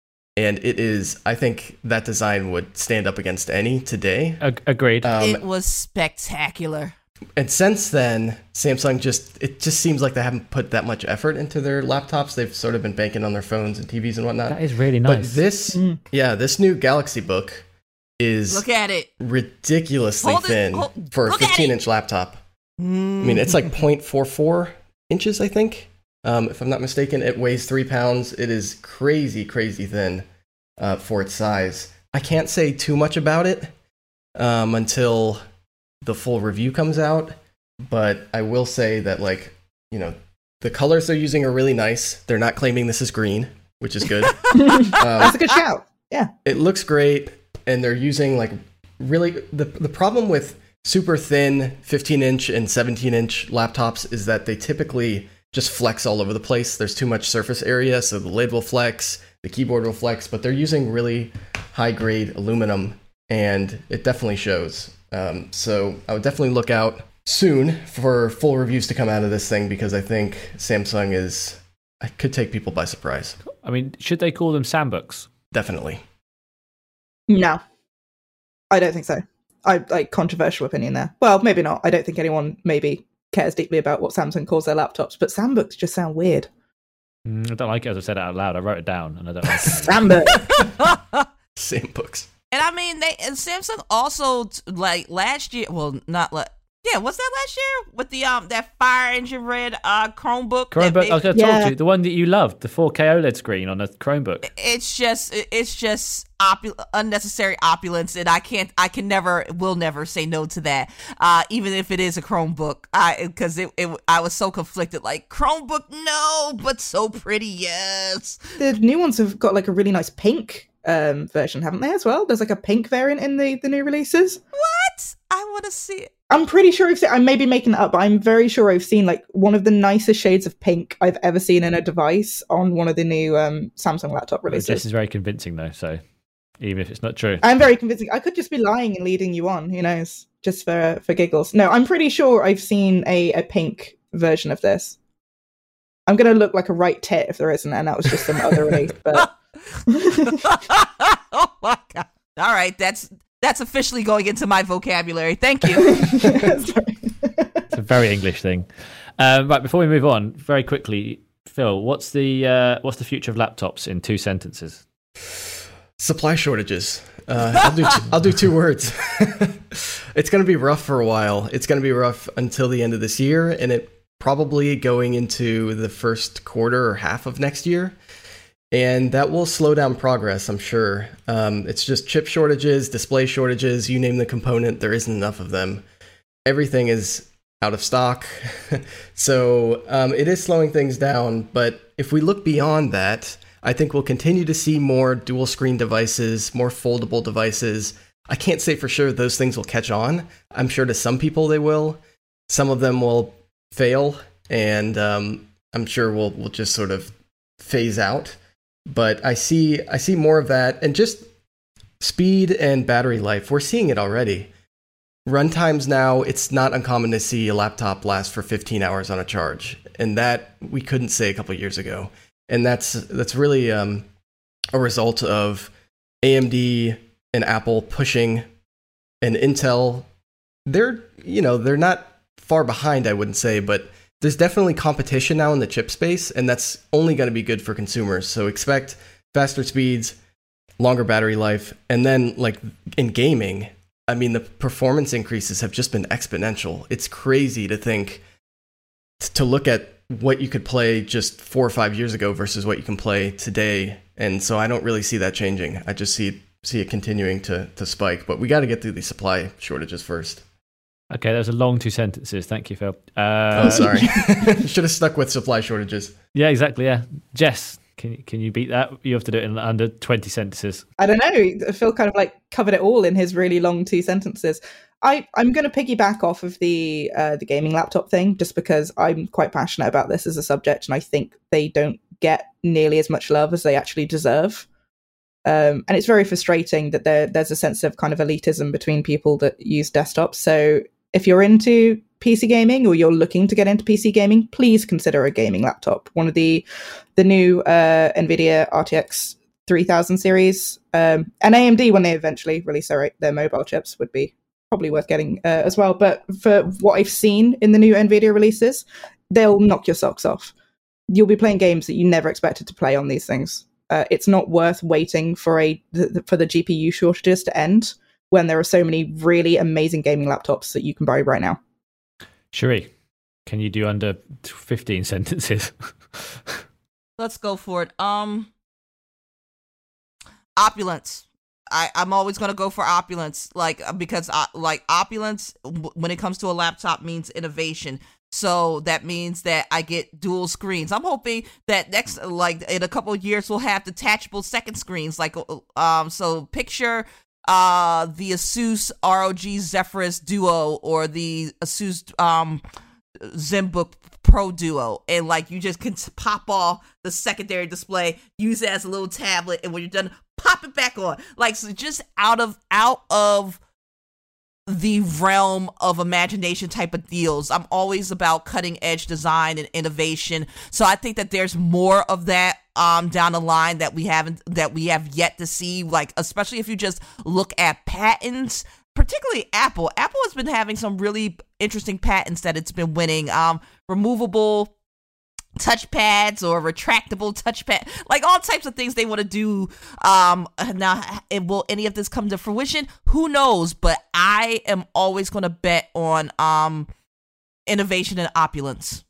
and it is. I think that design would stand up against any today. Ag- agreed. Um, It was spectacular. And since then, Samsung just it just seems like they haven't put that much effort into their laptops. They've sort of been banking on their phones and T Vs and whatnot. That is really nice. But this, mm. yeah, this new Galaxy Book is look at it ridiculously hold thin it, hold, for a fifteen inch laptop. Mm. I mean, it's like zero point four four inches, I think, um, if I'm not mistaken. It weighs three pounds. It is crazy, crazy thin uh, for its size. I can't say too much about it um, until the full review comes out, but I will say that, like, you know, the colors they're using are really nice. They're not claiming this is green, which is good. um, That's a good shout. Yeah, it looks great. And they're using like really the the problem with super thin fifteen inch and seventeen inch laptops is that they typically just flex all over the place. There's too much surface area, so the lid will flex, the keyboard will flex, but they're using really high grade aluminum, and it definitely shows. Um, so I would definitely look out soon for full reviews to come out of this thing because I think Samsung is I could take people by surprise. I mean, should they call them Sambooks? Definitely. No, I don't think so. I like controversial opinion there. Well, maybe not. I don't think anyone maybe cares deeply about what Samsung calls their laptops, but Sambooks just sound weird. Mm, I don't like it as I said it out loud. I wrote it down and I don't like it. Sambook. Same books. And I mean, they and Samsung also like last year. Well, not like Yeah, was that last year with the um that fire engine red uh Chromebook? Chromebook, that I was going to talk to you. The one that you loved, the four K OLED screen on a Chromebook. It's just, it's just opul- unnecessary opulence, and I can't, I can never, will never say no to that. Uh, even if it is a Chromebook, I because it, it, I was so conflicted. Like Chromebook, no, but so pretty, yes. The new ones have got like a really nice pink um version, haven't they? As well, there's like a pink variant in the the new releases. What? I want to see it. I'm pretty sure I've seen, I may be making that up, but I'm very sure I've seen like one of the nicest shades of pink I've ever seen in a device on one of the new um, Samsung laptop releases. Jess is very convincing though, so even if it's not true. I'm very convincing. I could just be lying and leading you on, who knows, just for for giggles. No, I'm pretty sure I've seen a, a pink version of this. I'm going to look like a right tit if there isn't, and that was just some other release. But oh my God. All right, that's... That's officially going into my vocabulary. Thank you. It's a very English thing. Um, right, before we move on, very quickly, Phil, what's the uh, what's the future of laptops in two sentences? Supply shortages. Uh, I'll do two, I'll do two words. It's going to be rough for a while. It's going to be rough until the end of this year, and it probably going into the first quarter or half of next year. And that will slow down progress, I'm sure. Um, it's just chip shortages, display shortages, you name the component, there isn't enough of them. Everything is out of stock. So um, it is slowing things down. But if we look beyond that, I think we'll continue to see more dual screen devices, more foldable devices. I can't say for sure those things will catch on. I'm sure to some people they will. Some of them will fail, and um, I'm sure we'll, we'll just sort of phase out. But I see I see more of that, and just speed and battery life. We're seeing it already. Runtimes now, it's not uncommon to see a laptop last for fifteen hours on a charge, and that we couldn't say a couple of years ago. And that's that's really um, a result of A M D and Apple pushing, and Intel. They're you know they're not far behind, I wouldn't say, but there's definitely competition now in the chip space, and that's only going to be good for consumers. So expect faster speeds, longer battery life, and then like in gaming, I mean, the performance increases have just been exponential. It's crazy to think, to look at what you could play just four or five years ago versus what you can play today. And so I don't really see that changing. I just see see it continuing to to spike. But we got to get through these supply shortages first. Okay, that was a long two sentences. Thank you, Phil. Uh, oh, sorry. Should have stuck with supply shortages. Yeah, exactly. Yeah, Jess, can can you beat that? You have to do it in under twenty sentences. I don't know. Phil kind of like covered it all in his really long two sentences. I I'm going to piggyback off of the uh, the gaming laptop thing, just because I'm quite passionate about this as a subject, and I think they don't get nearly as much love as they actually deserve. Um, and it's very frustrating that there there's a sense of kind of elitism between people that use desktops. So if you're into P C gaming, or you're looking to get into P C gaming, please consider a gaming laptop. One of the the new uh, NVIDIA R T X three thousand series, um, and A M D, when they eventually release their, their mobile chips, would be probably worth getting uh, as well. But for what I've seen in the new NVIDIA releases, they'll knock your socks off. You'll be playing games that you never expected to play on these things. Uh, it's not worth waiting for a th- for the G P U shortages to end when there are so many really amazing gaming laptops that you can buy right now. Cherie, can you do under fifteen sentences? Let's go for it. Um, opulence. I, I'm always going to go for opulence, like because uh, like opulence w- when it comes to a laptop means innovation. So that means that I get dual screens. I'm hoping that next, like in a couple of years, we'll have detachable second screens. Like, um, so picture uh the Asus R O G Zephyrus Duo or the Asus um ZenBook Pro Duo, and like you just can t- pop off the secondary display, use it as a little tablet, and when you're done, pop it back on. Like, so just out of out of the realm of imagination type of deals. I'm always about cutting edge design and innovation. So I think that there's more of that um down the line that we haven't that we have yet to see, like especially if you just look at patents, particularly Apple. Apple has been having some really interesting patents that it's been winning. Um removable touchpads or retractable touchpad, like all types of things they want to do. Um, now, it, will any of this come to fruition? Who knows? But I am always going to bet on um innovation and opulence.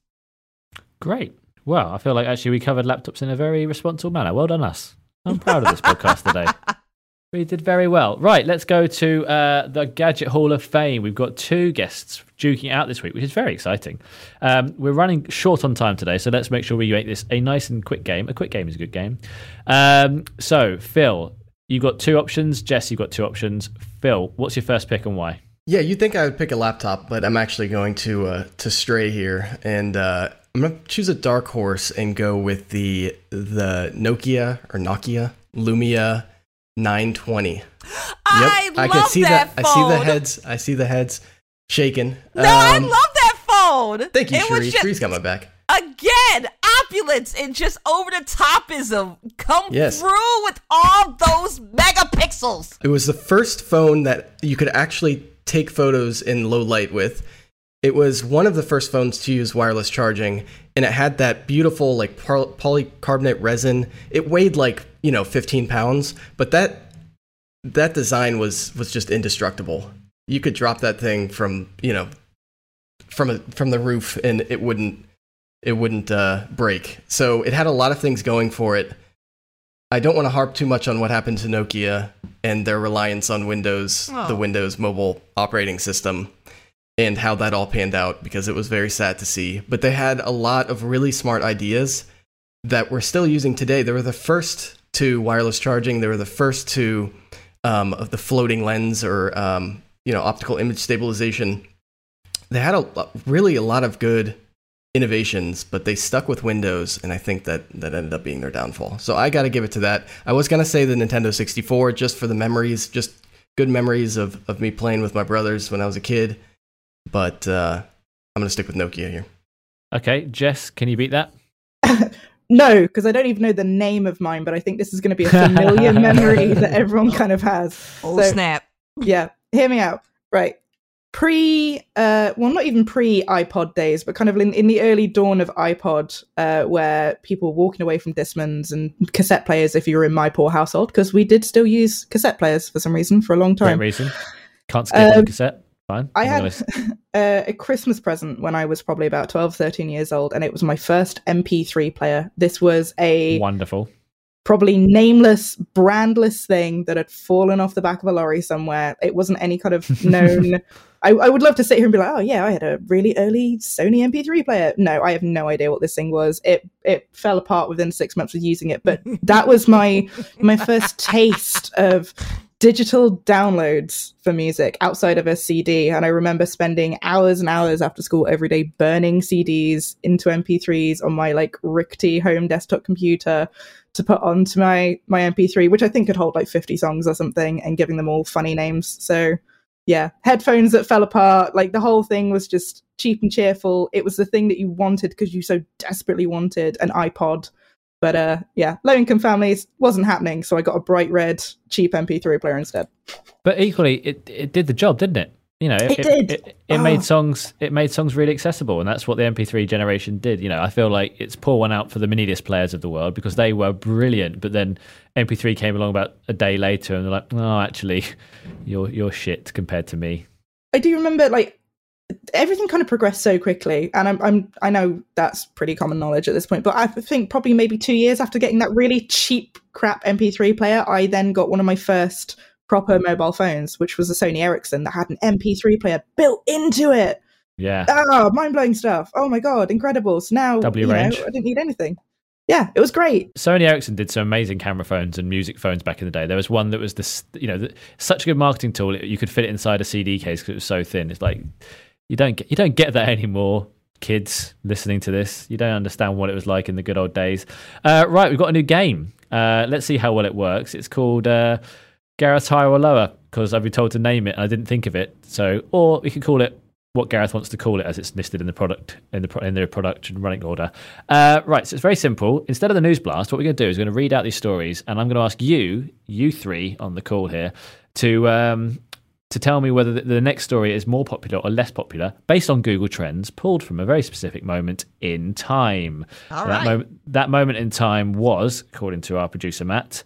Great. Well, I feel like actually we covered laptops in a very responsible manner. Well done, us. I'm proud of this podcast today. We did very well. Right, let's go to uh, the Gadget Hall of Fame. We've got two guests duking out this week, which is very exciting. Um, we're running short on time today, so let's make sure we make this a nice and quick game. A quick game is a good game. Um, so, Phil, you've got two options. Jess, you've got two options. Phil, what's your first pick and why? Yeah, you'd think I would pick a laptop, but I'm actually going to uh, to stray here, and uh, I'm going to choose a dark horse and go with the the Nokia or Nokia Lumia nine twenty. I yep, love I can see that the, phone. I see the heads. I see the heads shaking. No, um, I love that phone. Thank you, it Sheree. Just, Sheree's got my back. Again, opulence and just over the topism come yes. through with all those megapixels. It was the first phone that you could actually take photos in low light with. It was one of the first phones to use wireless charging, and it had that beautiful like polycarbonate resin. It weighed like, you know, fifteen pounds, but that that design was was just indestructible. You could drop that thing from, you know, from a from the roof and it wouldn't it wouldn't uh, break. So it had a lot of things going for it. I don't want to harp too much on what happened to Nokia and their reliance on Windows, oh. the Windows mobile operating system, and how that all panned out, because it was very sad to see. But they had a lot of really smart ideas that we're still using today. They were the first to wireless charging. They were the first to um, of the floating lens or um, you know, optical image stabilization. They had a really a lot of good innovations, but they stuck with Windows, and I think that that ended up being their downfall. So I got to give it to that. I was going to say the Nintendo sixty-four just for the memories, just good memories of, of me playing with my brothers when I was a kid, but uh, I'm going to stick with Nokia here. Okay, Jess, can you beat that? No, because I don't even know the name of mine, but I think this is going to be a familiar memory that everyone kind of has. Oh, so, snap. Yeah, hear me out. Right. Pre, uh, well, not even pre-iPod days, but kind of in, in the early dawn of iPod, uh, where people were walking away from Discmans and cassette players if you were in my poor household, because we did still use cassette players for some reason for a long time. Great reason. Can't skip um, on cassette. Fine. I had uh, a Christmas present when I was probably about twelve, thirteen years old, and it was my first M P three player. This was a... Wonderful. Probably nameless, brandless thing that had fallen off the back of a lorry somewhere. It wasn't any kind of known... I, I would love to sit here and be like, oh yeah, I had a really early Sony M P three player. No, I have no idea what this thing was. It it fell apart within six months of using it. But that was my my first taste of digital downloads for music outside of a C D. And I remember spending hours and hours after school every day burning C Ds into M P threes on my like rickety home desktop computer to put onto my my M P three, which I think could hold like fifty songs or something, and giving them all funny names. So yeah, headphones that fell apart, like the whole thing was just cheap and cheerful. It was the thing that you wanted because you so desperately wanted an iPod. But uh, yeah, low-income families wasn't happening, so I got a bright red, cheap M P three player instead. But equally, it it did the job, didn't it? You know, it, it did. It, it, it oh. made songs. It made songs really accessible, and that's what the M P three generation did. You know, I feel like it's pour one out for the mini disc players of the world because they were brilliant. But then M P three came along about a day later, and they're like, "Oh, actually, you're you're shit compared to me." I do remember, like, everything kind of progressed so quickly, and I'm I'm I know that's pretty common knowledge at this point. But I think probably maybe two years after getting that really cheap crap M P three player, I then got one of my first proper mobile phones, which was a Sony Ericsson that had an M P three player built into it. Yeah. Oh, mind-blowing stuff. Oh my god, incredible. So now W you range. know, I didn't need anything. Yeah, it was great. Sony Ericsson did some amazing camera phones and music phones back in the day. There was one that was this, you know, the, such a good marketing tool. You could fit it inside a C D case because it was so thin. It's like you don't get you don't get that anymore. Kids listening to this, you don't understand what it was like in the good old days. Uh, right, we've got a new game. Uh, let's see how well it works. It's called Uh, Gareth Higher or Lower, because I've been told to name it and I didn't think of it. So, or we could call it what Gareth wants to call it, as it's listed in the product in the in the production running order. Uh, right, so it's very simple. Instead of the news blast, what we're going to do is we're going to read out these stories, and I'm going to ask you, you three on the call here, to um, to tell me whether the, the next story is more popular or less popular based on Google Trends pulled from a very specific moment in time. All that, right. moment, that moment in time was, according to our producer Matt,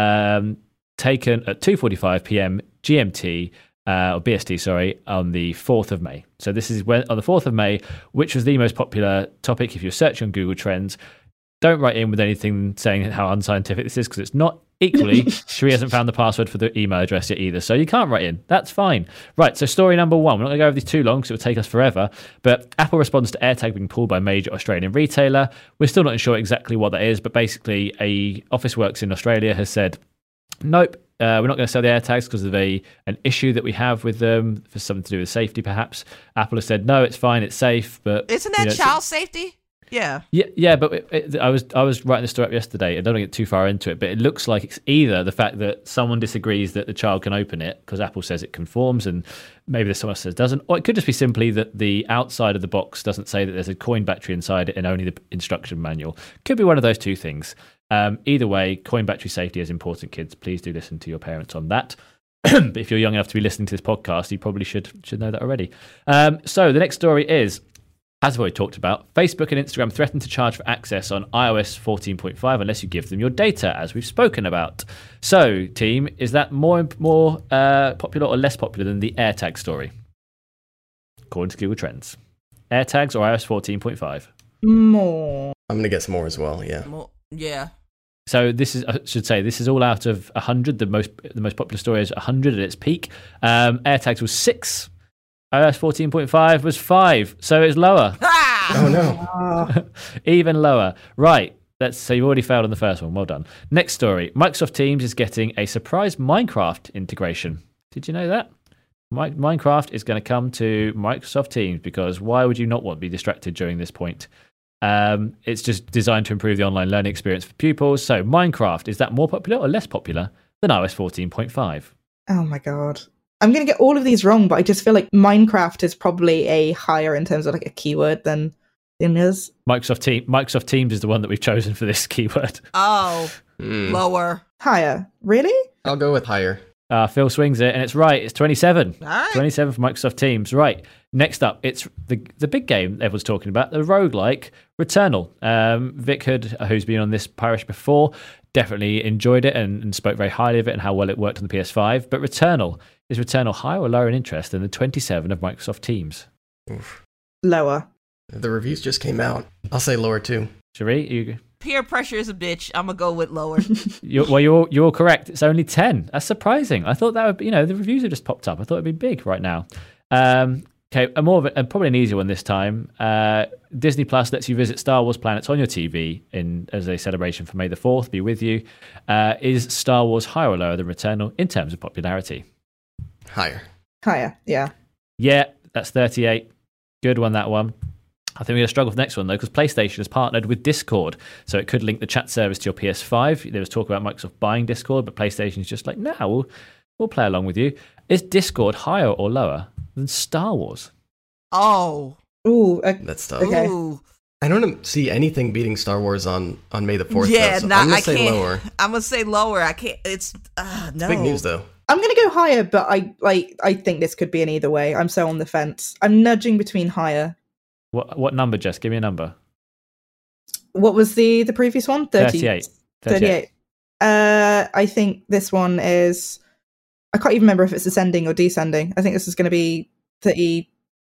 um, taken at two forty-five p.m. G M T, uh, or B S T, sorry, on the fourth of May. So this is when, on the fourth of May, which was the most popular topic if you're searching on Google Trends. Don't write in with anything saying how unscientific this is, because it's not. Equally, Cherie hasn't found the password for the email address yet either, so you can't write in. That's fine. Right, so story number one. We're not going to go over these too long because it will take us forever, but Apple responds to AirTag being pulled by a major Australian retailer. We're still not sure exactly what that is, but basically a Officeworks in Australia has said, nope, uh, we're not going to sell the AirTags because of a an issue that we have with them for something to do with safety, perhaps. Apple has said, no, it's fine, it's safe, but... Isn't that you know, child safety? Yeah. Yeah, yeah, but it, it, I was I was writing this story up yesterday. I don't want to get too far into it, but it looks like it's either the fact that someone disagrees that the child can open it because Apple says it conforms, and maybe there's someone else says doesn't, or it could just be simply that the outside of the box doesn't say that there's a coin battery inside it and only the instruction manual. Could be one of those two things. Um, either way, coin battery safety is important, kids. Please do listen to your parents on that. But if you're young enough to be listening to this podcast, you probably should should know that already. Um, so the next story is, as I've already talked about, Facebook and Instagram threaten to charge for access on i O S fourteen point five unless you give them your data, as we've spoken about. So, team, is that more more uh, popular or less popular than the AirTag story? According to Google Trends. AirTags or i O S fourteen point five? More. I'm going to guess more as well, yeah. More, yeah. So this is, I should say, this is all out of one hundred. The most the most popular story is one hundred at its peak. Um, AirTags was six. i O S fourteen point five was five, so it's lower. Ah! Oh, no. Even lower. Right. That's, so you've already failed on the first one. Well done. Next story. Microsoft Teams is getting a surprise Minecraft integration. Did you know that? Mi- Minecraft is going to come to Microsoft Teams, because why would you not want to be distracted during this point? Um, it's just designed to improve the online learning experience for pupils. So Minecraft, is that more popular or less popular than i O S fourteen point five? Oh my god. I'm going to get all of these wrong, but I just feel like Minecraft is probably a higher in terms of like a keyword than than is. Microsoft Team, Microsoft Teams is the one that we've chosen for this keyword. Oh, Hmm. lower. Higher. Really? I'll go with higher. Uh, Phil swings it, and it's right. It's twenty-seven. All right. twenty-seven for Microsoft Teams. Right. Next up, it's the the big game everyone's talking about, the roguelike Returnal. Um, Vic Hood, who's been on this Pirish before, definitely enjoyed it and, and spoke very highly of it and how well it worked on the P S five. But Returnal, is Returnal higher or lower in interest than the twenty-seven of Microsoft Teams? Oof. Lower. The reviews just came out. I'll say lower, too. Cherie, you... Peer pressure is a bitch. I'm going to go with lower. You're, well, you're you're correct. It's only ten. That's surprising. I thought that would be, you know, the reviews have just popped up. I thought it'd be big right now. Um, okay, a more of a, and probably an easier one this time. Uh, Disney Plus lets you visit Star Wars planets on your T V in as a celebration for May the fourth. Be with you. Uh, is Star Wars higher or lower than Returnal in terms of popularity? Higher. Higher. Yeah. Yeah, that's thirty-eight. Good one, that one. I think we're going to struggle with the next one, though, because PlayStation has partnered with Discord, so it could link the chat service to your P S five. There was talk about Microsoft buying Discord, but PlayStation's just like, no, we'll, we'll play along with you. Is Discord higher or lower than Star Wars? Oh. Ooh. Uh, That's tough. Okay. Ooh. I don't see anything beating Star Wars on, on May the fourth. Yeah, though, so nah, I'm going I to say can't. lower. I'm going to say lower. I can't. It's, uh, no. Big news, though. I'm going to go higher, but I like. I think this could be an either way. I'm so on the fence. I'm nudging between higher. What what number, Jess? Give me a number. What was the the previous one? thirty, thirty-eight. thirty-eight. Uh, I think this one is. I can't even remember if it's ascending or descending. I think this is going to be thirty-seven.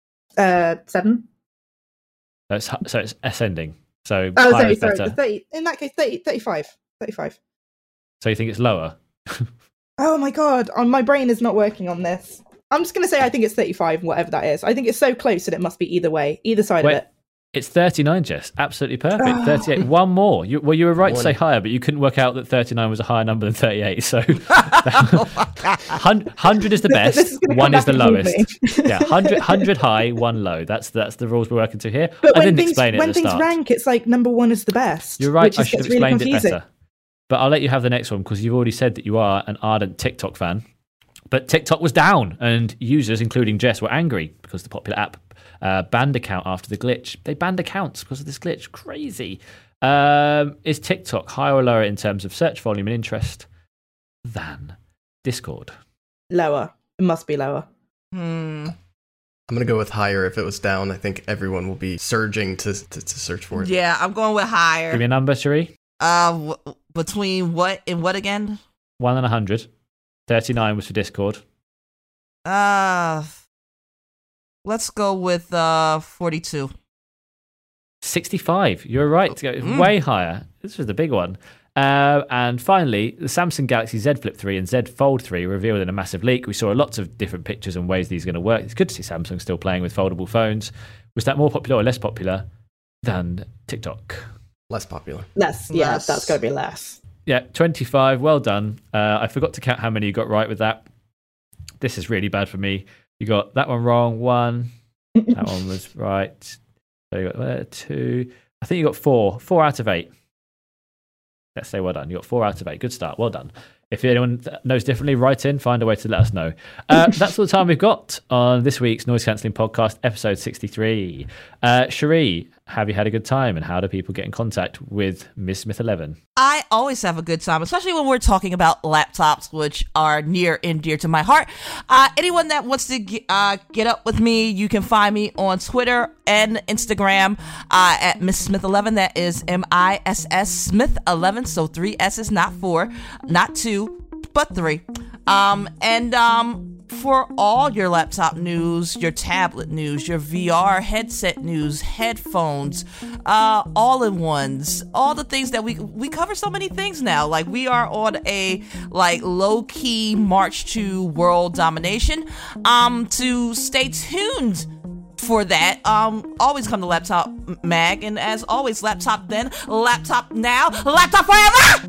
So it's, so it's ascending. So Oh, higher thirty, is better. sorry. thirty, in that case, thirty, thirty-five. thirty-five. So you think it's lower? Oh my god, oh, my brain is not working on this. I'm just going to say I think it's thirty-five, whatever that is. I think it's so close that it must be either way, either side Wait, of it. It's thirty-nine, Jess. Absolutely perfect. Oh. thirty-eight. One more. You, well, you were right One. to say higher, but you couldn't work out that thirty-nine was a higher number than thirty-eight. So Oh my God. one hundred is the This- best. this is gonna One come is the back and haunt lowest. me. Yeah, one hundred, one hundred high, one low. That's that's the rules we're working to here. But I when didn't things, explain it when at the things start. rank, it's like number one is the best. You're right. Which I is, should have gets really explained it confusing. better. But I'll let you have the next one because you've already said that you are an ardent TikTok fan. But TikTok was down, and users, including Jess, were angry because the popular app uh, banned account after the glitch. They banned accounts because of this glitch. Crazy. Um, is TikTok higher or lower in terms of search volume and interest than Discord? Lower. It must be lower. Hmm. I'm going to go with higher. If it was down, I think everyone will be surging to, to, to search for it. Yeah, I'm going with higher. Give me a number, Cherie. Uh, w- between what and what again? One and a hundred. thirty-nine was for Discord. Uh, let's go with uh forty-two. sixty-five. You're right to go Mm. way higher. This was the big one. Uh, and finally, the Samsung Galaxy Z Flip three and Z Fold three revealed in a massive leak. We saw lots of different pictures and ways these are going to work. It's good to see Samsung still playing with foldable phones. Was that more popular or less popular than TikTok? Less popular. Less. Yeah, Less. that's going to be less. Yeah, twenty-five. Well done. Uh, I forgot to count how many you got right with that. This is really bad for me. You got that one wrong, one. That one was right. So you got uh, two. I think you got four. Four out of eight. Let's say well done. You got four out of eight. Good start. Well done. If anyone knows differently, write in, find a way to let us know. Uh, that's all the time we've got on this week's Noise Cancelling Podcast, episode sixty-three. Uh, Cherie, have you had a good time, and how do people get in contact with Miz Smith eleven? I always have a good time, especially when we're talking about laptops, which are near and dear to my heart. Uh, anyone that wants to get, uh, get up with me, you can find me on Twitter and Instagram uh, at Miss Smith eleven. That is M I S S Smith eleven, so three S's, not four, not two, but three. Um, and um, for all your laptop news, your tablet news, your V R headset news, headphones, uh, all-in-ones, all the things that we we cover so many things now. Like, we are on a like low-key march to world domination. Um, to stay tuned for that, um, always come to Laptop Mag, and as always, laptop then, laptop now, laptop forever.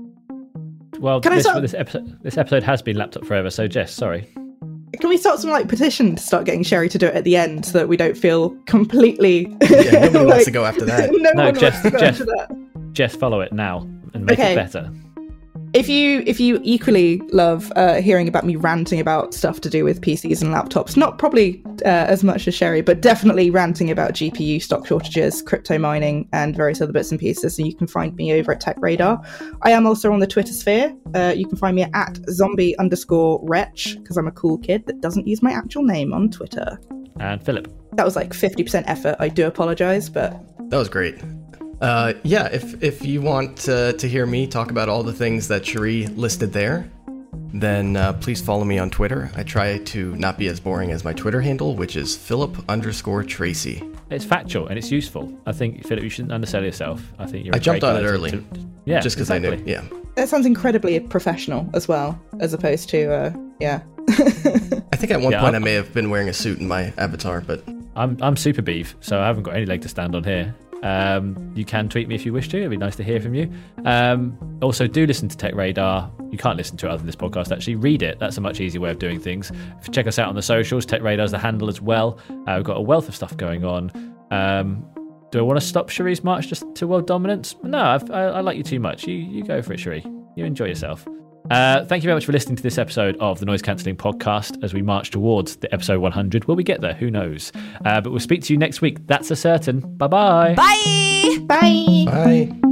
Well, Can I this, start- this, episode, this episode has been Laptop Forever, so Jess, sorry. Can we start some like petition to start getting Sherry to do it at the end so that we don't feel completely Yeah, nobody wants like- to go after that. no, No, one Jeff- wants to go Jeff. after that. Jess, follow it now and make Okay. it better. If you if you equally love uh, hearing about me ranting about stuff to do with P Cs and laptops, not probably uh, as much as Sherry, but definitely ranting about G P U stock shortages, crypto mining, and various other bits and pieces, and you can find me over at Tech Radar. I am also on the Twitter sphere. Uh, you can find me at zombie underscore wretch, because I'm a cool kid that doesn't use my actual name on Twitter. And Philip. That was like fifty percent effort. I do apologise, but That was great. Uh, yeah, if if you want uh, to hear me talk about all the things that Cherie listed there, then uh, please follow me on Twitter. I try to not be as boring as my Twitter handle, which is Philip underscore Tracy. It's factual and it's useful. I think, Philip, you shouldn't undersell yourself. I think you're I a jumped great on it guy to- early. to- yeah, just because exactly. I knew. Yeah. that sounds incredibly professional as well, as opposed to, uh, yeah. I think at one Yeah, point I'm- I may have been wearing a suit in my avatar, but I'm I'm super beef, so I haven't got any leg to stand on here. Um, you can tweet me if you wish to. It'd be nice to hear from you. Um, also, do listen to Tech Radar. You can't listen to it other than this podcast. Actually, read it. That's a much easier way of doing things. Check us out on the socials. Tech Radar's the handle as well. Uh, we've got a wealth of stuff going on. Um, do I want to stop Cherie's march just to world dominance? No, I've, I, I like you too much. You you go for it, Cherie. You enjoy yourself. Uh, thank you very much for listening to this episode of the Noise Cancelling Podcast as we march towards the episode one hundred. Will we get there? Who knows? Uh, but we'll speak to you next week. That's a certain. Bye-bye. Bye. Bye! bye.